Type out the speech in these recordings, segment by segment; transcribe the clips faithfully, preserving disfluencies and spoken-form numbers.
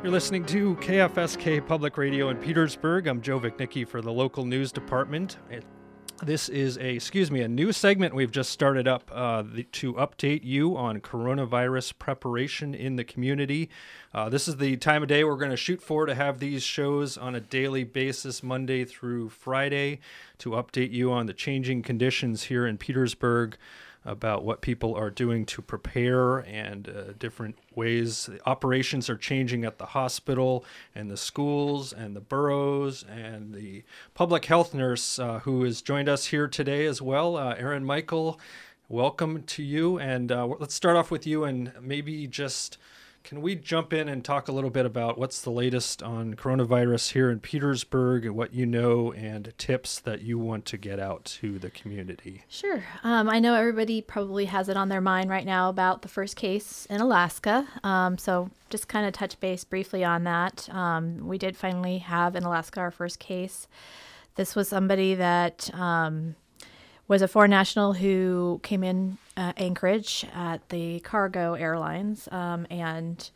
You're listening to K F S K Public Radio in Petersburg. I'm Joe Vicnicki for the local news department. It, this is a, excuse me, a new segment we've just started up uh, the, to update you on coronavirus preparation in the community. Uh, this is the time of day we're going to shoot for to have these shows on a daily basis, Monday through Friday, to update you on the changing conditions here in Petersburg, about what people are doing to prepare and uh, different ways. The operations are changing at the hospital and the schools and the boroughs, and the public health nurse uh, who has joined us here today as well, uh, Erin Michael. Welcome to you. And uh, let's start off with you, and maybe just can we jump in and talk a little bit about what's the latest on coronavirus here in Petersburg and what you know and tips that you want to get out to the community? Sure. Um, I know everybody probably has it on their mind right now about the first case in Alaska. Um, so just kind of touch base briefly on that. Um, we did finally have in Alaska our first case. This was somebody that um, was a foreign national who came in uh, Anchorage at the Cargo Airlines um, and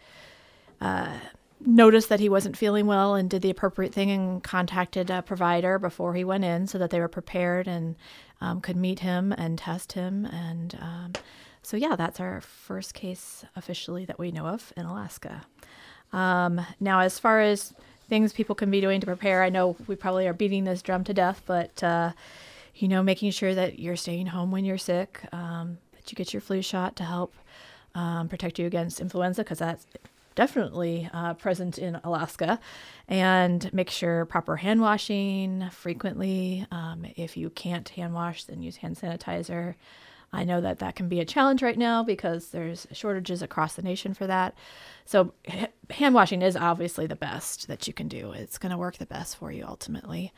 uh, noticed that he wasn't feeling well and did the appropriate thing and contacted a provider before he went in so that they were prepared and um, could meet him and test him. And um, so, yeah, that's our first case officially that we know of in Alaska. Um, now, as far as things people can be doing to prepare, I know we probably are beating this drum to death, but uh, you know, making sure that you're staying home when you're sick, um, that you get your flu shot to help um, protect you against influenza, because that's definitely uh, present in Alaska, and make sure proper hand washing frequently. Um, if you can't hand wash, then use hand sanitizer. I know that that can be a challenge right now because there's shortages across the nation for that. So h- hand washing is obviously the best that you can do. It's going to work the best for you ultimately.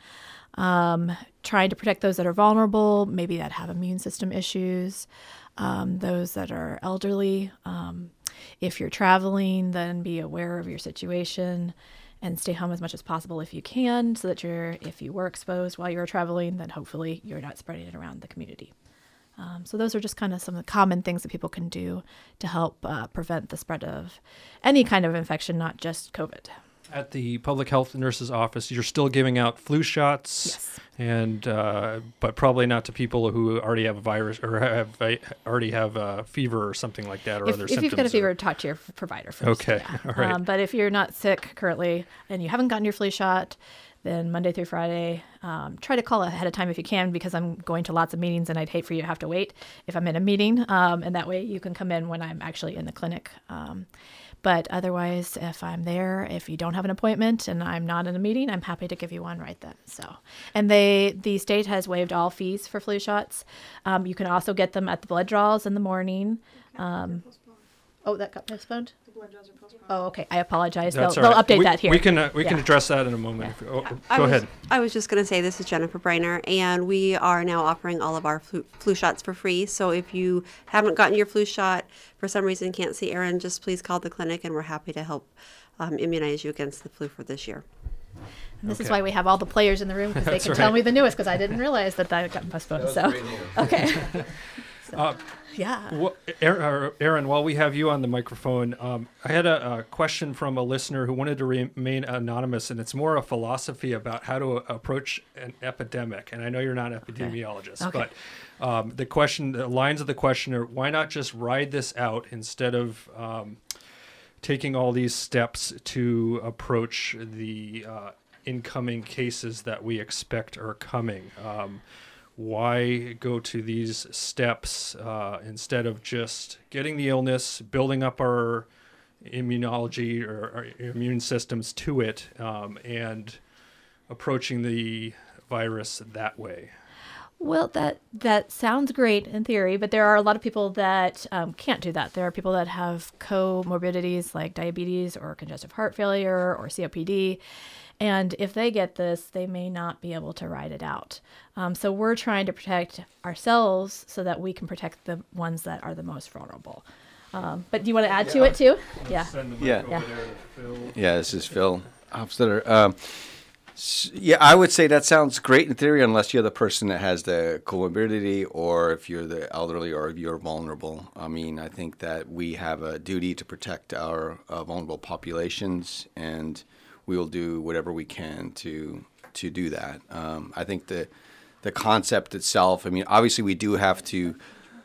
Um, trying to protect those that are vulnerable, maybe that have immune system issues, um, those that are elderly. Um, if you're traveling, then be aware of your situation and stay home as much as possible if you can, so that you're, if you were exposed while you were traveling, then hopefully you're not spreading it around the community. Um, so those are just kind of some of the common things that people can do to help uh, prevent the spread of any kind of infection, not just COVID. At the public health nurse's office, you're still giving out flu shots, yes, and uh, but probably not to people who already have a virus or have already have a fever or something like that, or if, other if symptoms. If you've got a fever, or... talk to your provider first. Okay, yeah. all right. Um, but if you're not sick currently and you haven't gotten your flu shot, then Monday through Friday, um, try to call ahead of time if you can, because I'm going to lots of meetings and I'd hate for you to have to wait if I'm in a meeting. Um, and that way you can come in when I'm actually in the clinic. Um, but otherwise, if I'm there, if you don't have an appointment and I'm not in a meeting, I'm happy to give you one right then. So, and they, the state has waived all fees for flu shots. Um, you can also get them at the blood draws in the morning. Um, oh, that got postponed? Oh, okay. I apologize. They'll, they'll right. update we, that here. We can uh, we yeah. can address that in a moment. Yeah. If, oh, I go was, ahead. I was just going to say, this is Jennifer Breiner, and we are now offering all of our flu, flu shots for free. So if you haven't gotten your flu shot, for some reason can't see Erin, just please call the clinic, and we're happy to help um, immunize you against the flu for this year. And this okay. is why we have all the players in the room, because they can right. tell me the newest, because I didn't realize that that got postponed. That so, okay. so, uh, yeah. Well, Erin, while we have you on the microphone, um, I had a, a question from a listener who wanted to remain anonymous, and it's more a philosophy about how to approach an epidemic. And I know you're not an epidemiologist, okay. but um, the question, the lines of the question are, why not just ride this out instead of um, taking all these steps to approach the uh, incoming cases that we expect are coming? Um, Why go to these steps uh, instead of just getting the illness, building up our immunology or our immune systems to it, um, and approaching the virus that way? Well, that that sounds great in theory, but there are a lot of people that um, can't do that. There are people that have comorbidities like diabetes or congestive heart failure or C O P D. And if they get this, they may not be able to ride it out. Um, so we're trying to protect ourselves so that we can protect the ones that are the most vulnerable. Um, but do you want to add yeah, to it too? Yeah. Yeah. Yeah. Yeah, this is Phil Hofstetter. Um, Yeah, I would say that sounds great in theory, unless you're the person that has the comorbidity, or if you're the elderly, or if you're vulnerable. I mean, I think that we have a duty to protect our uh, vulnerable populations, and we will do whatever we can to to do that. Um, I think the the concept itself. I mean, obviously, we do have to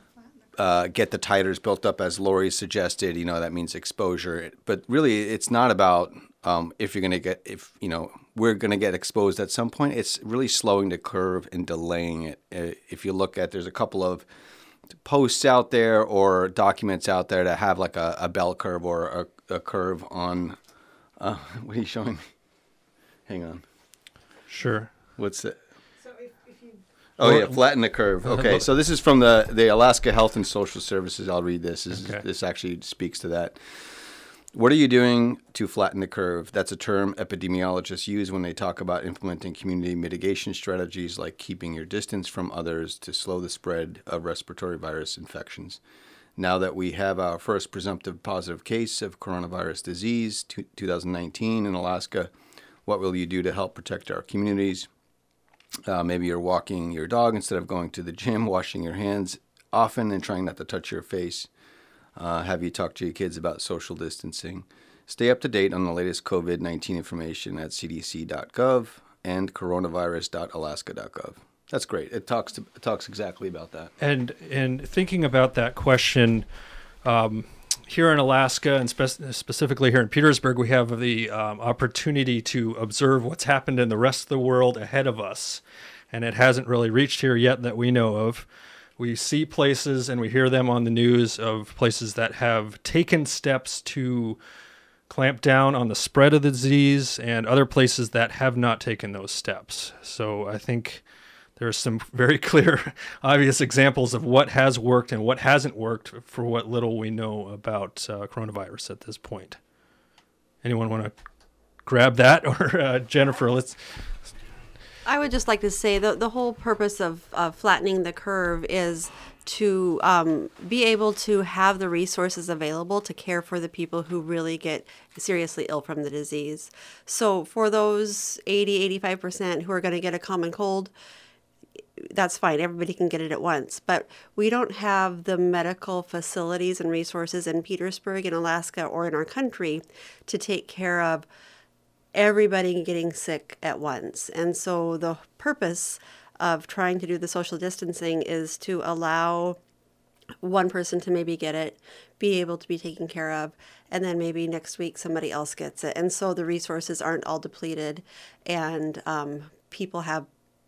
uh, get the titers built up, as Lori suggested. You know, that means exposure, but really, it's not about um, if you're going to get if you know. we're going to get exposed at some point. It's really slowing the curve and delaying it. If you look at, there's a couple of posts out there or documents out there that have like a, a bell curve or a, a curve on, uh, what are you showing me? Hang on. Sure. What's it? So if, if you... Oh, yeah, flatten the curve. Okay, so this is from the, the Alaska Health and Social Services. I'll read this. This, okay. is, this actually speaks to that. What are you doing to flatten the curve? That's a term epidemiologists use when they talk about implementing community mitigation strategies like keeping your distance from others to slow the spread of respiratory virus infections. Now that we have our first presumptive positive case of coronavirus disease, two thousand nineteen in Alaska, what will you do to help protect our communities? Uh, maybe you're walking your dog instead of going to the gym, washing your hands often and trying not to touch your face. Uh, have you talked to your kids about social distancing? Stay up to date on the latest COVID nineteen information at c d c dot gov and coronavirus dot alaska dot gov. That's great. It talks to, it talks exactly about that. And and thinking about that question, um, here in Alaska and spe- specifically here in Petersburg, we have the um, opportunity to observe what's happened in the rest of the world ahead of us, and it hasn't really reached here yet that we know of. We see places and we hear them on the news of places that have taken steps to clamp down on the spread of the disease, and other places that have not taken those steps. So I think there are some very clear, obvious examples of what has worked and what hasn't worked for what little we know about uh, coronavirus at this point. Anyone want to grab that? Or uh, Jennifer, let's... I would just like to say that the whole purpose of uh, flattening the curve is to um, be able to have the resources available to care for the people who really get seriously ill from the disease. So for those eighty, eighty-five percent who are going to get a common cold, that's fine. Everybody can get it at once. But we don't have the medical facilities and resources in Petersburg, in Alaska, or in our country to take care of everybody getting sick at once. And so the purpose of trying to do the social distancing is to allow one person to maybe get it, be able to be taken care of, and then maybe next week somebody else gets it. And so the resources aren't all depleted, and um, people have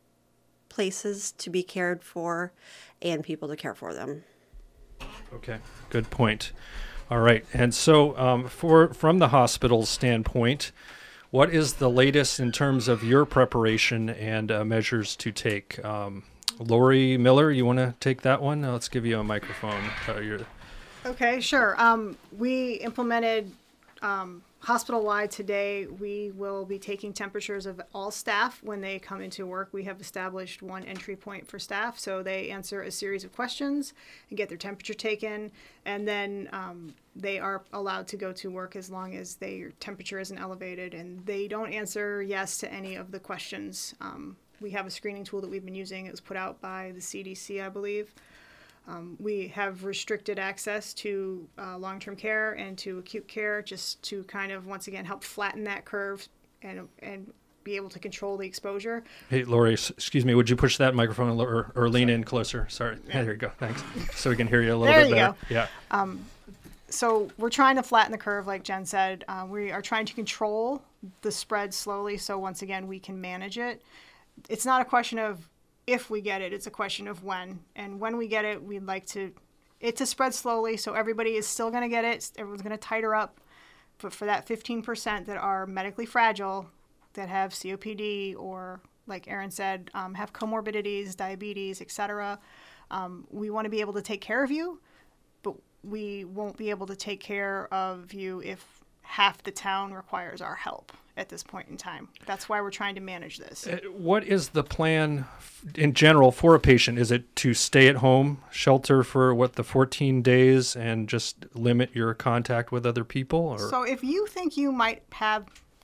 places to be cared for and people to care for them. Okay, good point. All right, and so um, for from the hospital's standpoint, what is the latest in terms of your preparation and uh, measures to take? Um, Lori Miller, you want to take that one? Uh, let's give you a microphone. Uh, you're... Okay, sure. Um, we implemented um, hospital-wide today. We will be taking temperatures of all staff when they come into work. We have established one entry point for staff, so they answer a series of questions and get their temperature taken, and then um, they are allowed to go to work as long as their temperature isn't elevated, and they don't answer yes to any of the questions. Um, we have a screening tool that we've been using. It was put out by the C D C, I believe. Um, we have restricted access to uh, long-term care and to acute care, just to kind of, once again, help flatten that curve and and be able to control the exposure. Hey, Lori, s- excuse me, would you push that microphone a little, or, or lean in closer? Sorry. Yeah, there you go. Thanks. So we can hear you a little There bit you better. go. Yeah. Um, so we're trying to flatten the curve, like Jen said. Uh, we are trying to control the spread slowly, so once again, we can manage it. It's not a question of if we get it, it's a question of when. And when we get it, we'd like to it to spread slowly, so everybody is still going to get it. Everyone's going to titer up. But for that fifteen percent that are medically fragile, that have C O P D or, like Erin said, um, have comorbidities, diabetes, et cetera, um, we want to be able to take care of you, but we won't be able to take care of you if half the town requires our help at this point in time. That's why we're trying to manage this. Uh, what is the plan f- in general for a patient? Is it to stay at home, shelter for what, the fourteen days, and just limit your contact with other people? Or? So if you think you might have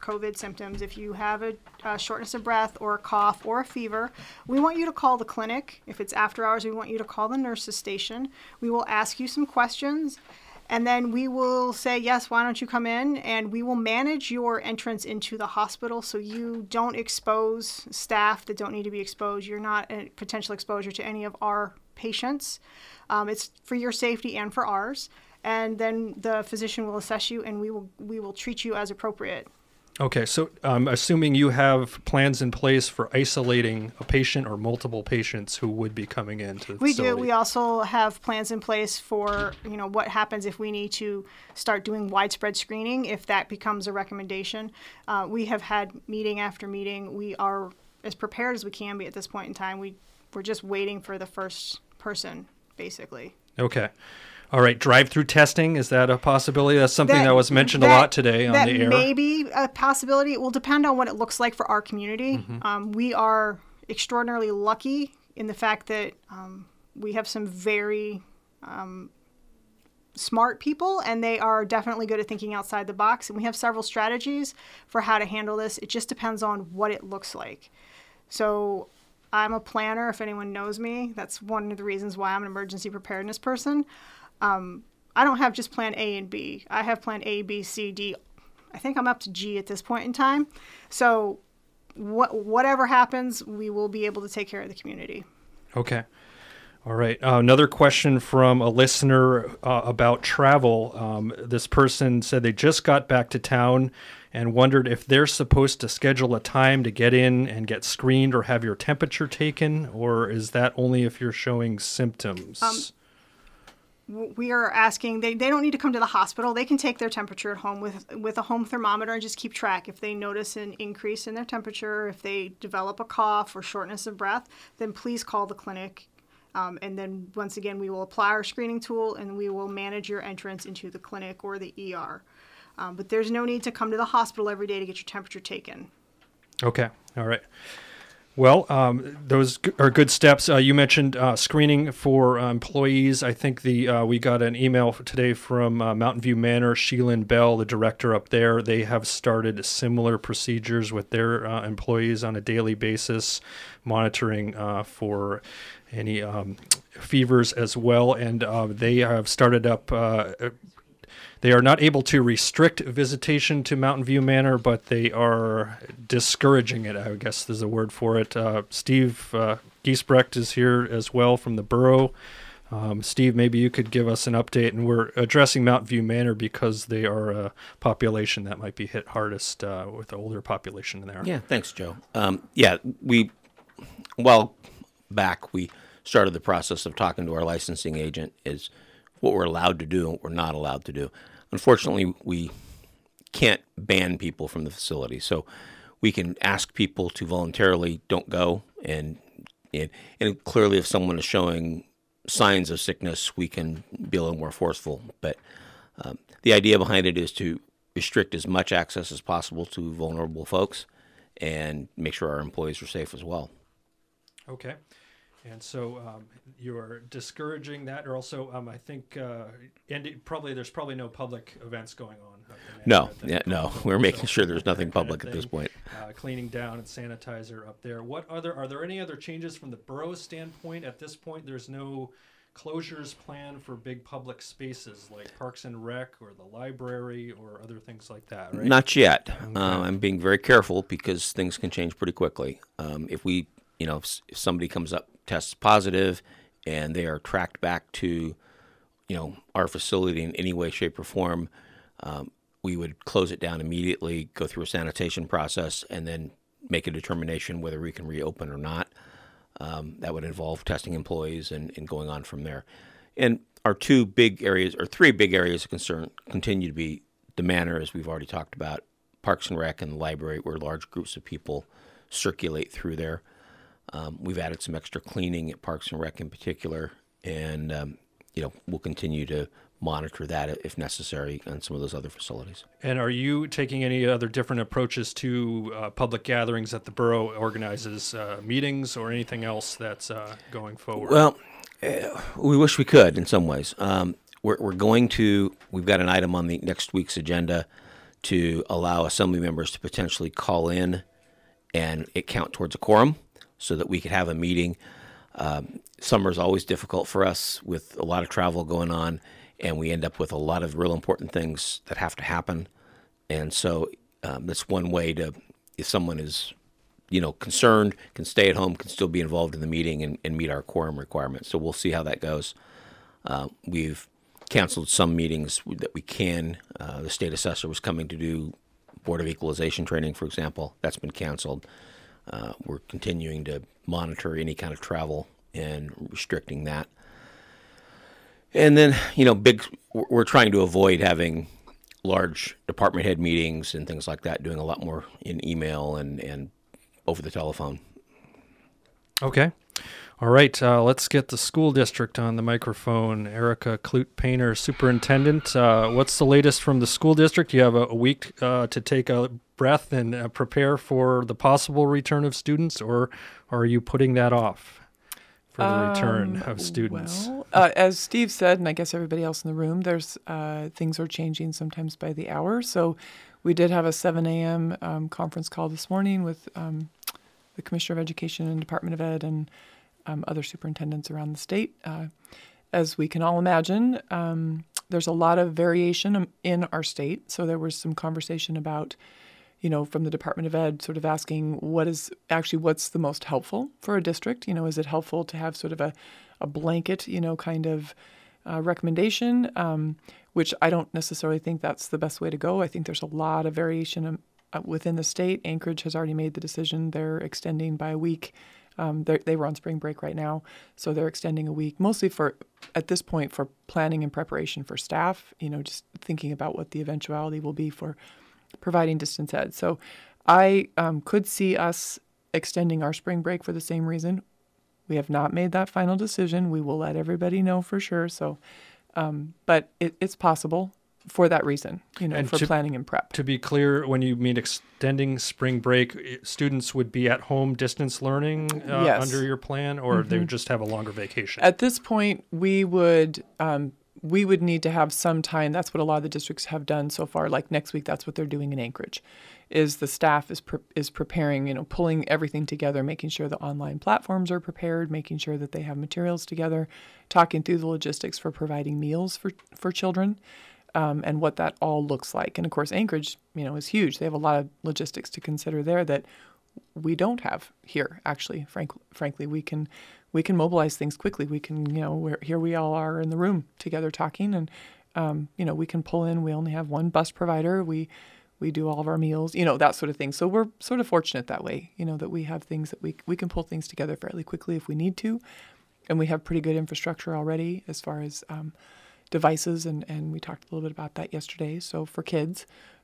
COVID symptoms, if you have a, a shortness of breath or a cough or a fever, we want you to call the clinic. If it's after hours, we want you to call the nurse's station. We will ask you some questions, and then we will say, yes, why don't you come in? And we will manage your entrance into the hospital so you don't expose staff that don't need to be exposed. You're not a potential exposure to any of our patients. Um, it's for your safety and for ours. And then the physician will assess you, and we will we will treat you as appropriate. Okay, so I'm assuming you have plans in place for isolating a patient or multiple patients who would be coming into the we facility. do. We also have plans in place for, you know, what happens if we need to start doing widespread screening, if that becomes a recommendation. Uh, we have had meeting after meeting. We are as prepared as we can be at this point in time. We, we're just waiting for the first person, basically. Okay. All right, drive-through testing, is that a possibility? That's something that, that was mentioned that, a lot today on the air. That may be a possibility. It will depend on what it looks like for our community. Mm-hmm. Um, we are extraordinarily lucky in the fact that um, we have some very um, smart people, and they are definitely good at thinking outside the box. And we have several strategies for how to handle this. It just depends on what it looks like. So I'm a planner, if anyone knows me. That's one of the reasons why I'm an emergency preparedness person. Um, I don't have just plan A and B. I have plan A, B, C, D. I think I'm up to G at this point in time. So what, whatever happens, we will be able to take care of the community. Okay. All right. Uh, another question from a listener uh, about travel. Um, this person said they just got back to town and wondered if they're supposed to schedule a time to get in and get screened or have your temperature taken, or is that only if you're showing symptoms? Um, we are asking, they, they don't need to come to the hospital. They can take their temperature at home with, with a home thermometer and just keep track. If they notice an increase in their temperature, if they develop a cough or shortness of breath, then please call the clinic. Um, and then once again, we will apply our screening tool and we will manage your entrance into the clinic or the E R. Um, but there's no need to come to the hospital every day to get your temperature taken. Okay. All right. Well, um, those are good steps. Uh, you mentioned uh, screening for uh, employees. I think the uh, we got an email today from uh, Mountain View Manor, Sheelin Bell, the director up there. They have started similar procedures with their uh, employees on a daily basis, monitoring uh, for any um, fevers as well. And uh, they have started up... Uh, They are not able to restrict visitation to Mountain View Manor, but they are discouraging it, I guess there's a word for it. Uh, Steve uh, Giesbrecht is here as well from the borough. Um, Steve, maybe you could give us an update. And we're addressing Mountain View Manor because they are a population that might be hit hardest uh, with the older population in there. Yeah, thanks, Joe. Um, yeah, we, well, back we started the process of talking to our licensing agent is what we're allowed to do and what we're not allowed to do. Unfortunately, we can't ban people from the facility. So we can ask people to voluntarily don't go. And, and, and clearly if someone is showing signs of sickness, we can be a little more forceful. But um, the idea behind it is to restrict as much access as possible to vulnerable folks and make sure our employees are safe as well. Okay. And so um, you are discouraging that, or also um, I think, uh, and it probably there's probably no public events going on. No, yeah, no, we're making sure there's nothing public at this point. Uh, cleaning down and sanitizer up there. What other are there any other changes from the borough's standpoint at this point? There's no closures planned for big public spaces like Parks and Rec or the library or other things like that, right? Not yet. Okay. Um, I'm being very careful because things can change pretty quickly. Um, if we, you know, if, if somebody comes up tests positive and they are tracked back to, you know, our facility in any way, shape, or form, um, we would close it down immediately, go through a sanitation process, and then make a determination whether we can reopen or not. Um, that would involve testing employees and, and going on from there. And our two big areas, or three big areas of concern, continue to be the manor, as we've already talked about, Parks and Rec, and the library, where large groups of people circulate through there. Um, we've added some extra cleaning at Parks and Rec in particular, and um, you know we'll continue to monitor that if necessary on some of those other facilities. And are you taking any other different approaches to uh, public gatherings that the borough organizes, uh, meetings or anything else that's uh, going forward? Well, uh, we wish we could in some ways. Um, we're, we're going to, we've got an item on the next week's agenda to allow assembly members to potentially call in and it count towards a quorum so that we could have a meeting. Um, summer is always difficult for us with a lot of travel going on, and we end up with a lot of real important things that have to happen. And so um, that's one way to, if someone is, you know, concerned, can stay at home, can still be involved in the meeting and, and meet our quorum requirements. So we'll see how that goes. Uh, we've canceled some meetings that we can. Uh, the state assessor was coming to do Board of Equalization training, for example. That's been canceled. Uh, we're continuing to monitor any kind of travel and restricting that. And then, you know, big, we're trying to avoid having large department head meetings and things like that, doing a lot more in email and, and over the telephone. Okay. All right. Uh, let's get the school district on the microphone. Erica Clute-Painter, Superintendent. Uh, what's the latest from the school district? You have a, a week uh, to take a breath and uh, prepare for the possible return of students, or are you putting that off for the um, return of students? Well, uh, as Steve said, and I guess everybody else in the room, there's uh, things are changing sometimes by the hour. So we did have a seven a.m. Um, conference call this morning with um, the Commissioner of Education and Department of Ed and um, other superintendents around the state. Uh, as we can all imagine, um, there's a lot of variation in our state. So there was some conversation about, you know, from the Department of Ed sort of asking what is actually what's the most helpful for a district. You know, is it helpful to have sort of a, a blanket, you know, kind of uh, recommendation, um, which I don't necessarily think that's the best way to go. I think there's a lot of variation um, uh, within the state. Anchorage has already made the decision. They're extending by a week. Um, they were on spring break right now, so they're extending a week, mostly for, at this point, for planning and preparation for staff, you know, just thinking about what the eventuality will be for providing distance ed. So I um, could see us extending our spring break for the same reason. We have not made that final decision. We will let everybody know for sure. So, um, but it, it's possible for that reason, you know, and for to, planning and prep. To be clear, when you mean extending spring break, students would be at home distance learning uh, yes. under your plan, or mm-hmm. they would just have a longer vacation? At this point, we would um, we would need to have some time. That's what a lot of the districts have done so far. Like next week, that's what they're doing in Anchorage, is the staff is pre- is preparing, you know, pulling everything together, making sure the online platforms are prepared, making sure that they have materials together, talking through the logistics for providing meals for, for children. Um, and what that all looks like. And of course, Anchorage, you know, is huge. They have a lot of logistics to consider there that we don't have here. Actually, frank, frankly, we can we can mobilize things quickly. We can, you know, we're, here we all are in the room together talking, and um, you know, we can pull in. We only have one bus provider. We we do all of our meals, you know, that sort of thing. So we're sort of fortunate that way, you know, that we have things that we we can pull things together fairly quickly if we need to, and we have pretty good infrastructure already as far as um, devices, and, and we talked a little bit about that yesterday. So for kids,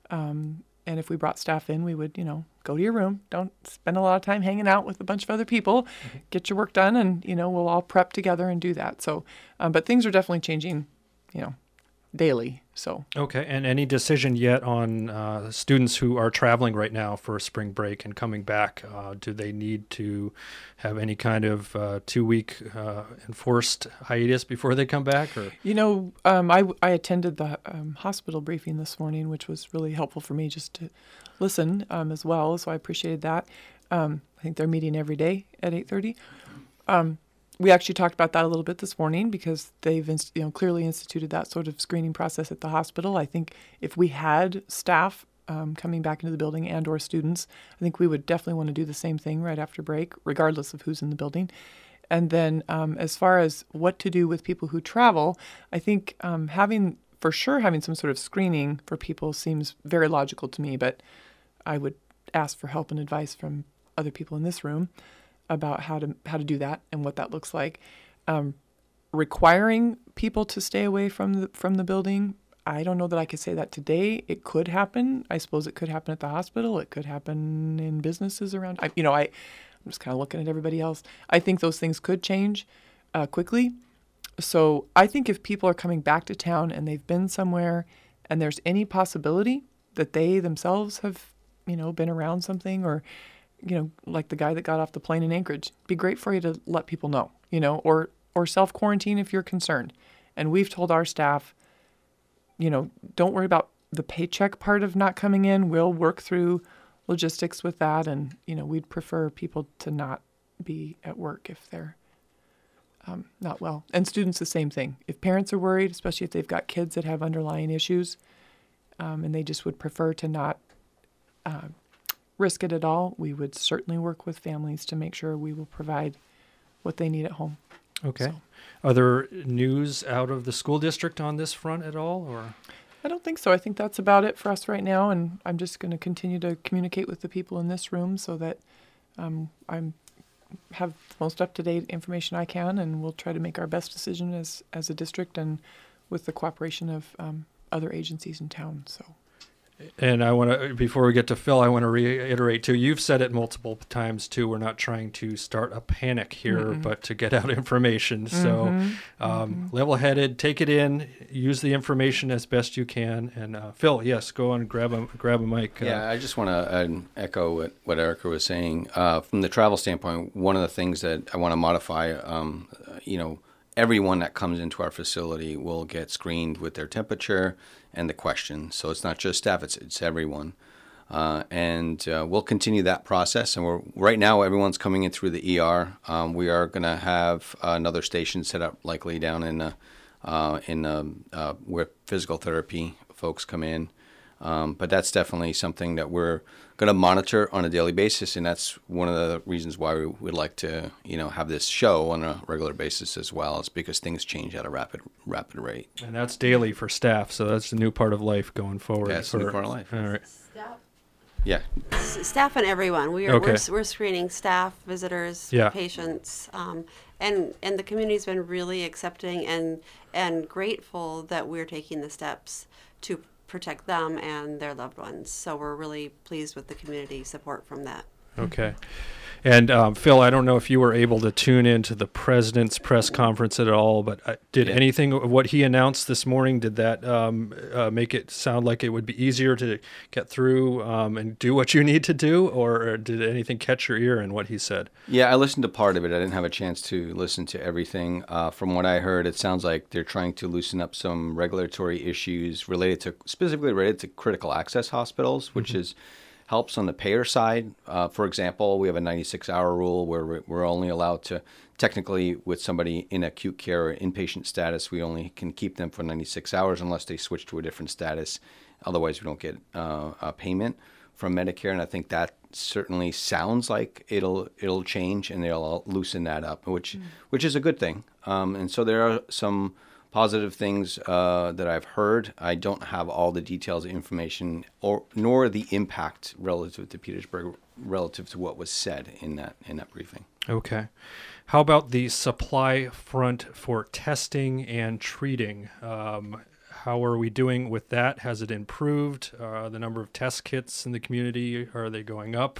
um, and if we brought staff in, we would, you know, go to your room. Don't spend a lot of time hanging out with a bunch of other people. Mm-hmm. Get your work done, and, you know, we'll all prep together and do that. So, um, but things are definitely changing, you know, daily. So okay, and any decision yet on uh, students who are traveling right now for spring break and coming back? Uh, do they need to have any kind of uh, two-week uh, enforced hiatus before they come back? Or you know, um, I I attended the um, hospital briefing this morning, which was really helpful for me just to listen um, as well. So I appreciated that. Um, I think they're meeting every day at eight thirty. Um, We actually talked about that a little bit this morning because they've, you know, clearly instituted that sort of screening process at the hospital. I think if we had staff um, coming back into the building and or students, I think we would definitely want to do the same thing right after break, regardless of who's in the building. And then um, as far as what to do with people who travel, I think um, having, for sure, having some sort of screening for people seems very logical to me, but I would ask for help and advice from other people in this room about how to how to do that and what that looks like. Um, requiring people to stay away from the from the building, I don't know that I could say that today. It could happen. I suppose it could happen at the hospital. It could happen in businesses around. I, you know, I, I'm just kind of looking at everybody else. I think those things could change uh, quickly. So I think if people are coming back to town and they've been somewhere and there's any possibility that they themselves have, you know, been around something, or you know, like the guy that got off the plane in Anchorage, it'd be great for you to let people know, you know, or, or self-quarantine if you're concerned. And we've told our staff, you know, don't worry about the paycheck part of not coming in, we'll work through logistics with that. And, you know, we'd prefer people to not be at work if they're um, not well. And students, the same thing. If parents are worried, especially if they've got kids that have underlying issues, um, and they just would prefer to not uh, risk it at all, we would certainly work with families to make sure we will provide what they need at home. Okay. So. Are there news out of the school district on this front at all, or? I don't think so. I think that's about it for us right now, and I'm just going to continue to communicate with the people in this room so that um, I'm have the most up-to-date information I can, and we'll try to make our best decision as as a district and with the cooperation of um, other agencies in town. So. And I want to, before we get to Phil, I want to reiterate too, you've said it multiple times too, we're not trying to start a panic here, mm-hmm. but to get out information. Mm-hmm. So um, mm-hmm. level-headed, take it in, use the information as best you can. And uh, Phil, yes, go on and grab a, grab a mic. Yeah, uh, I just want to uh, echo what, what Erica was saying. Uh, from the travel standpoint, one of the things that I want to modify, um, you know, everyone that comes into our facility will get screened with their temperature and the question. So it's not just staff, it's it's everyone. Uh, and uh, we'll continue that process. And we're right now, everyone's coming in through the E R. Um, we are going to have another station set up likely down in uh, uh, in um, uh, where physical therapy folks come in. Um, but that's definitely something that we're going to monitor on a daily basis, and that's one of the reasons why we would like to, you know, have this show on a regular basis as well, is because things change at a rapid, rapid rate. And that's daily for staff, so that's a new part of life going forward. Yeah, it's for, a new part of life. All right. Staff. Yeah. S- staff and everyone. We are Okay. we're, we're screening staff, visitors, Yeah. patients, um, and and the community's been really accepting and and grateful that we're taking the steps to protect them and their loved ones. So we're really pleased with the community support from that. Okay. And um, Phil, I don't know if you were able to tune into the president's press conference at all, but uh, did Yeah. anything of what he announced this morning, did that um, uh, make it sound like it would be easier to get through um, and do what you need to do, or, or did anything catch your ear in what he said? Yeah, I listened to part of it. I didn't have a chance to listen to everything. Uh, from what I heard, it sounds like they're trying to loosen up some regulatory issues related to, specifically related to critical access hospitals, which mm-hmm. is helps on the payer side. Uh, for example, we have a ninety-six hour rule where we're, we're only allowed to, technically with somebody in acute care or inpatient status, we only can keep them for ninety-six hours unless they switch to a different status. Otherwise, we don't get uh, a payment from Medicare. And I think that certainly sounds like it'll it'll change and they'll loosen that up, which mm. which is a good thing. Um, and so there are some positive things uh, that I've heard. I don't have all the details of information or nor the impact relative to Petersburg relative to what was said in that in that briefing. Okay. How about the supply front for testing and treating? Um, how are we doing with that? Has it improved? Uh, the number of test kits in the community, are they going up?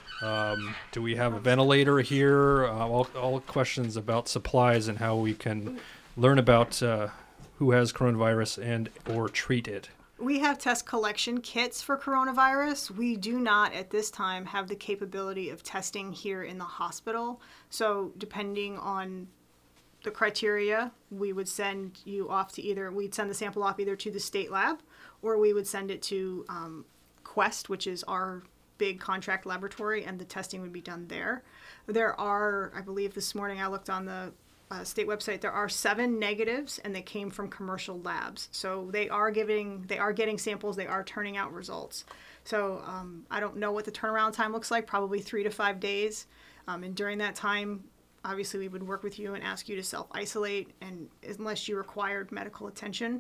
Um, do we have a ventilator here? Uh, all, all questions about supplies and how we can learn about uh, who has coronavirus and or treat it. We have test collection kits for coronavirus. We do not at this time have the capability of testing here in the hospital. So depending on the criteria, we would send you off to either, we'd send the sample off either to the state lab or we would send it to um, Quest, which is our big contract laboratory, and the testing would be done there. There are, I believe this morning I looked on the Uh, state website, there are seven negatives and they came from commercial labs. So they are giving, they are getting samples, they are turning out results. So um, I don't know what the turnaround time looks like, probably three to five days. Um, and during that time, obviously we would work with you and ask you to self-isolate, and unless you required medical attention.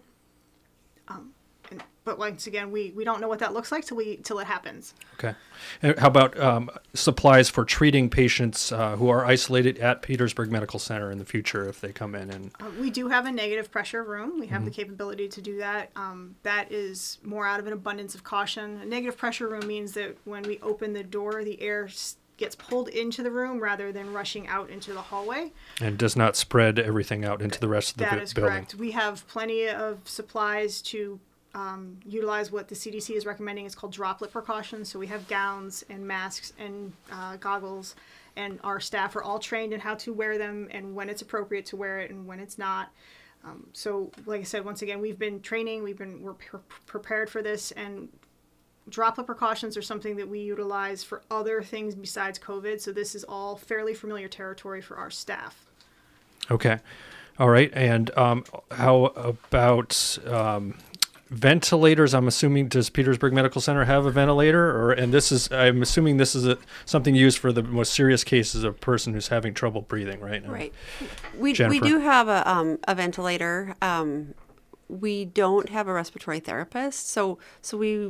Um, and, but once again, we, we don't know what that looks like till we till it happens. Okay. And how about um, supplies for treating patients uh, who are isolated at Petersburg Medical Center in the future if they come in? And uh, we do have a negative pressure room. We have mm-hmm. the capability to do that. Um, that is more out of an abundance of caution. A negative pressure room means that when we open the door, the air gets pulled into the room rather than rushing out into the hallway. And does not spread everything out into the rest of the that bu- is building. Correct. We have plenty of supplies to Um, utilize what the C D C is recommending. It's called droplet precautions. So we have gowns and masks and uh, goggles, and our staff are all trained in how to wear them and when it's appropriate to wear it and when it's not. Um, so, like I said, once again, we've been training, we've been we're pre- prepared for this, and droplet precautions are something that we utilize for other things besides COVID. So this is all fairly familiar territory for our staff. Okay. All right. And um, how about um, ventilators? I'm assuming, does Petersburg Medical Center have a ventilator? Or and this is, I'm assuming this is a, something used for the most serious cases of a person who's having trouble breathing right now. Right. We Jennifer. we do have a um, a ventilator. Um, we don't have a respiratory therapist, so so we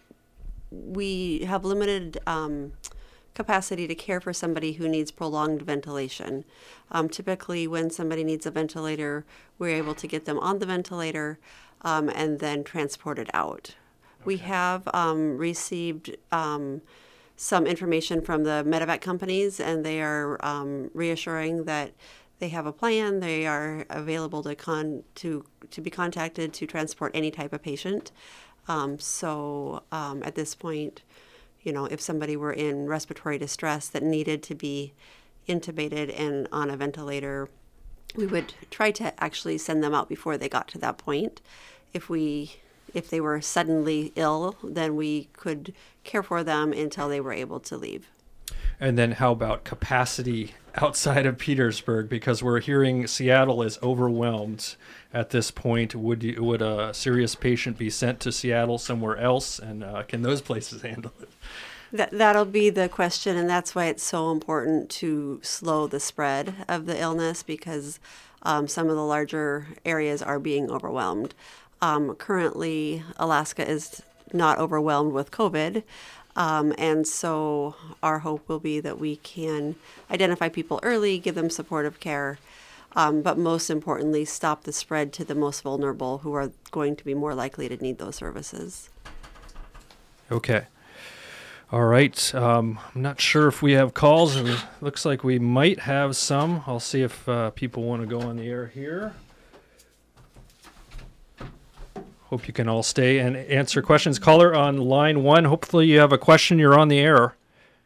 we have limited um, capacity to care for somebody who needs prolonged ventilation. Um, typically, when somebody needs a ventilator, we're able to get them on the ventilator um, and then transport it out. Okay. We have um, received um, some information from the medevac companies, and they are um, reassuring that they have a plan. They are available to con to to be contacted to transport any type of patient. Um, so um, at this point, you know, if somebody were in respiratory distress that needed to be intubated and on a ventilator, we would try to actually send them out before they got to that point. If we, if they were suddenly ill, then we could care for them until they were able to leave. And then how about capacity outside of Petersburg? Because we're hearing Seattle is overwhelmed at this point. Would you, would a serious patient be sent to Seattle somewhere else? And uh, can those places handle it? That, that'll be the question, and that's why it's so important to slow the spread of the illness, because um, some of the larger areas are being overwhelmed. Um, currently, Alaska is not overwhelmed with COVID. Um, and so our hope will be that we can identify people early, give them supportive care, um, but most importantly, stop the spread to the most vulnerable who are going to be more likely to need those services. Okay. All right. Um, I'm not sure if we have calls. It looks like we might have some. I'll see if uh, people want to go on the air here. Hope you can all stay and answer questions. Caller on line one. Hopefully you have a question. You're on the air.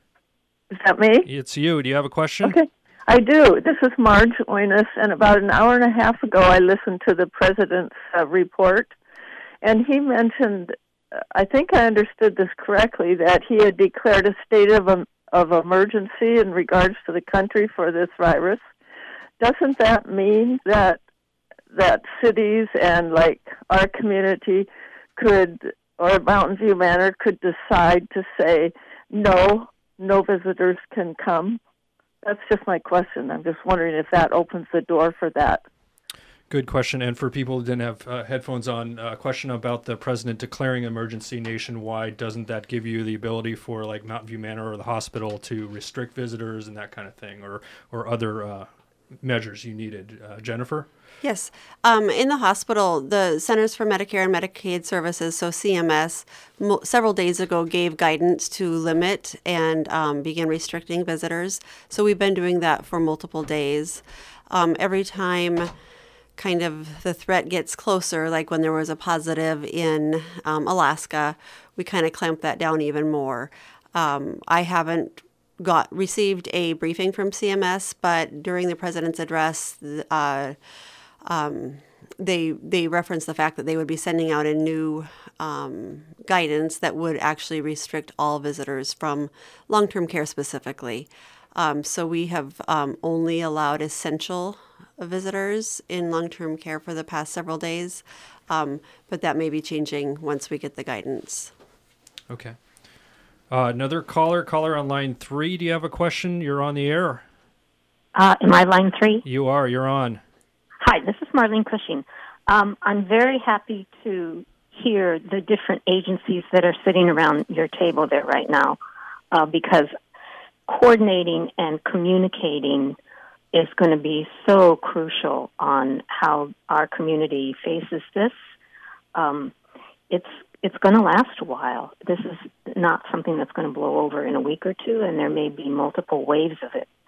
Is that me? It's you. Do you have a question? Okay. I do. This is Marge Oinus, and about an hour and a half ago I listened to the president's uh, report, and he mentioned, uh, I think I understood this correctly, that he had declared a state of, um, of emergency in regards to the country for this virus. Doesn't that mean that that cities and like our community could, or Mountain View Manor could decide to say, no, no visitors can come? That's just my question. I'm just wondering if that opens the door for that. Good question. And for people who didn't have uh, headphones on, a uh, question about the president declaring emergency nationwide. Doesn't that give you the ability for like Mountain View Manor or the hospital to restrict visitors and that kind of thing, or, or other uh, measures you needed? Uh, Jennifer? Yes. Um, in the hospital, the Centers for Medicare and Medicaid Services, so C M S, mo- several days ago gave guidance to limit and um, begin restricting visitors. So we've been doing that for multiple days. Um, every time kind of the threat gets closer, like when there was a positive in um, Alaska, we kind of clamp that down even more. Um, I haven't got received a briefing from C M S, but during the president's address, uh, um, they they referenced the fact that they would be sending out a new um, guidance that would actually restrict all visitors from long-term care specifically. Um, so we have um, only allowed essential visitors in long-term care for the past several days, um, but that may be changing once we get the guidance. Okay. Uh, another caller, caller on line three. Do you have a question? You're on the air. Uh, am I line three? You are. You're on. Hi, this is Marlene Cushing. Um, I'm very happy to hear the different agencies that are sitting around your table there right now, uh, because coordinating and communicating is going to be so crucial on how our community faces this. Um, it's it's going to last a while. This is not something that's going to blow over in a week or two, and there may be multiple waves of it.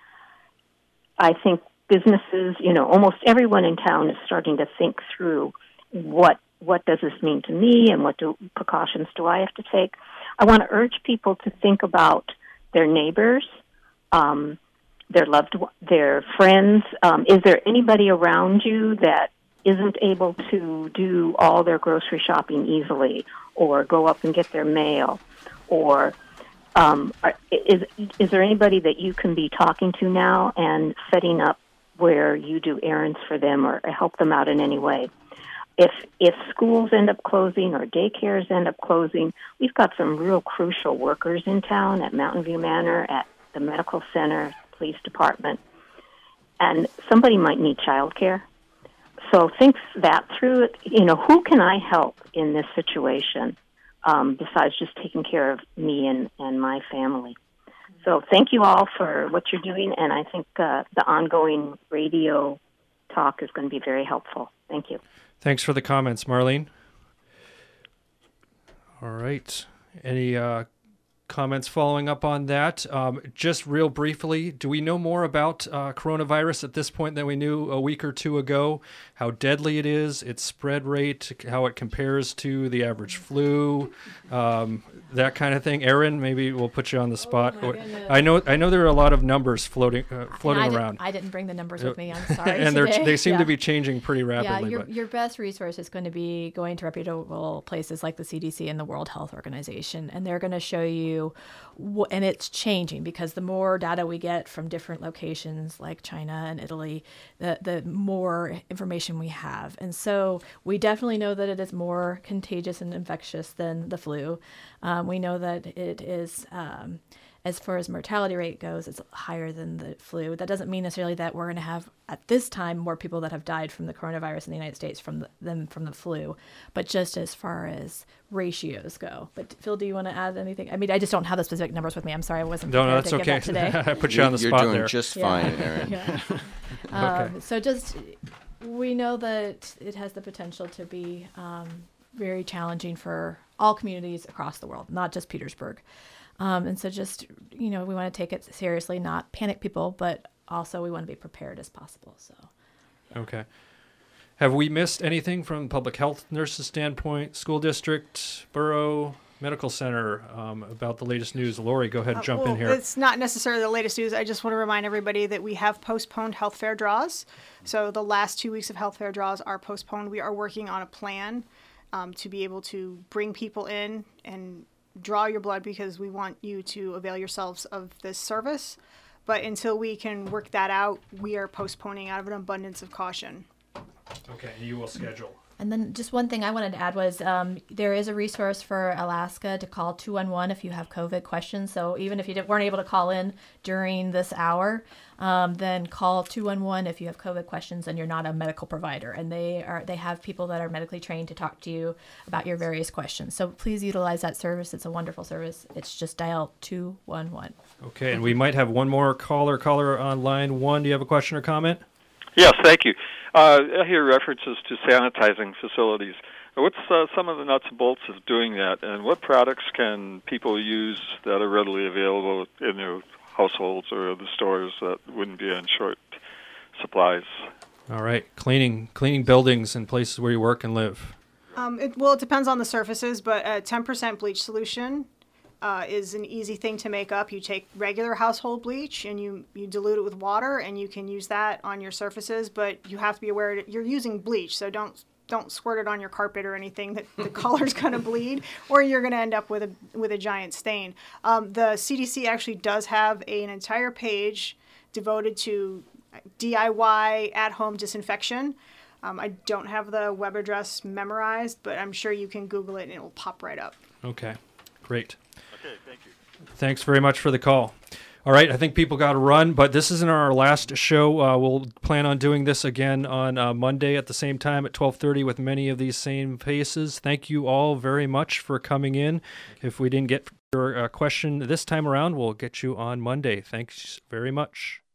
I think businesses, you know, almost everyone in town is starting to think through what what does this mean to me and what do, precautions do I have to take. I want to urge people to think about their neighbors, um, their loved, their friends. Um, is there anybody around you that isn't able to do all their grocery shopping easily, or go up and get their mail, or um, are, is is there anybody that you can be talking to now and setting up where you do errands for them or help them out in any way? If if schools end up closing or daycares end up closing, we've got some real crucial workers in town at Mountain View Manor, at the medical center, police department, and somebody might need childcare. So think that through. You know, who can I help in this situation um, besides just taking care of me and, and my family? So thank you all for what you're doing, and I think uh, the ongoing radio talk is going to be very helpful. Thank you. Thanks for the comments, Marlene. All right. Any uh, comments following up on that? Um, just real briefly, do we know more about uh, coronavirus at this point than we knew a week or two ago? How deadly it is, its spread rate, how it compares to the average flu, um, that kind of thing. Erin, maybe we'll put you on the spot. Oh I know I know there are a lot of numbers floating uh, floating I didn't, around. I didn't bring the numbers with me. I'm sorry. and today. they seem yeah. to be changing pretty rapidly. Yeah, your, but. your best resource is going to be going to reputable places like the C D C and the World Health Organization, and they're going to show you, wh- and it's changing because the more data we get from different locations like China and Italy, the, the more information we have. And so we definitely know that it is more contagious and infectious than the flu. Um, we know that it is, um, as far as mortality rate goes, it's higher than the flu. That doesn't mean necessarily that we're going to have, at this time, more people that have died from the coronavirus in the United States from the, than from the flu, but just as far as ratios go. But Phil, do you want to add anything? I mean, I just don't have the specific numbers with me. I'm sorry, I wasn't No, prepared no, that's to okay. give that today. I put you on the You're spot doing there. just Yeah. fine, Erin. Yeah. Okay. Um, so just, we know that it has the potential to be um, very challenging for all communities across the world, not just Petersburg. Um, and so just, you know, we want to take it seriously, not panic people, but also we want to be prepared as possible. So. Okay. Have we missed anything from public health nurses' standpoint, school district, borough, medical center um, about the latest news? Lori, go ahead and Uh, jump well, in here. It's not necessarily the latest news. I just want to remind everybody that we have postponed health fair draws. So the last two weeks of health fair draws are postponed. We are working on a plan um, to be able to bring people in and draw your blood because we want you to avail yourselves of this service. But until we can work that out, we are postponing out of an abundance of caution. Okay, and you will schedule. And then just one thing I wanted to add was um, there is a resource for Alaska to call two one one if you have COVID questions. So even if you didn't, weren't able to call in during this hour, um, then call two one one if you have COVID questions and you're not a medical provider. And they are they have people that are medically trained to talk to you about your various questions. So please utilize that service. It's a wonderful service. It's just dial two one one. Okay, and we might have one more caller. Caller on line one. Do you have a question or comment? Yes, thank you. Uh, I hear references to sanitizing facilities. What's uh, some of the nuts and bolts of doing that, and what products can people use that are readily available in their households or the stores that wouldn't be in short supplies? All right, cleaning cleaning buildings and places where you work and live. Um, it, well, it depends on the surfaces, but a ten percent bleach solution uh, is an easy thing to make up. You take regular household bleach and you, you dilute it with water, and you can use that on your surfaces, but you have to be aware that you're using bleach, so don't don't squirt it on your carpet or anything that the color's going to bleed, or you're going to end up with a with a giant stain. Um, the C D C actually does have a, an entire page devoted to D I Y at-home disinfection. Um, I don't have the web address memorized, but I'm sure you can Google it and it will pop right up. Okay, great. Okay, thank you. Thanks very much for the call. All right, I think people got to run, but this isn't our last show. Uh, we'll plan on doing this again on uh, Monday at the same time at twelve thirty with many of these same faces. Thank you all very much for coming in. If we didn't get your uh, question this time around, we'll get you on Monday. Thanks very much.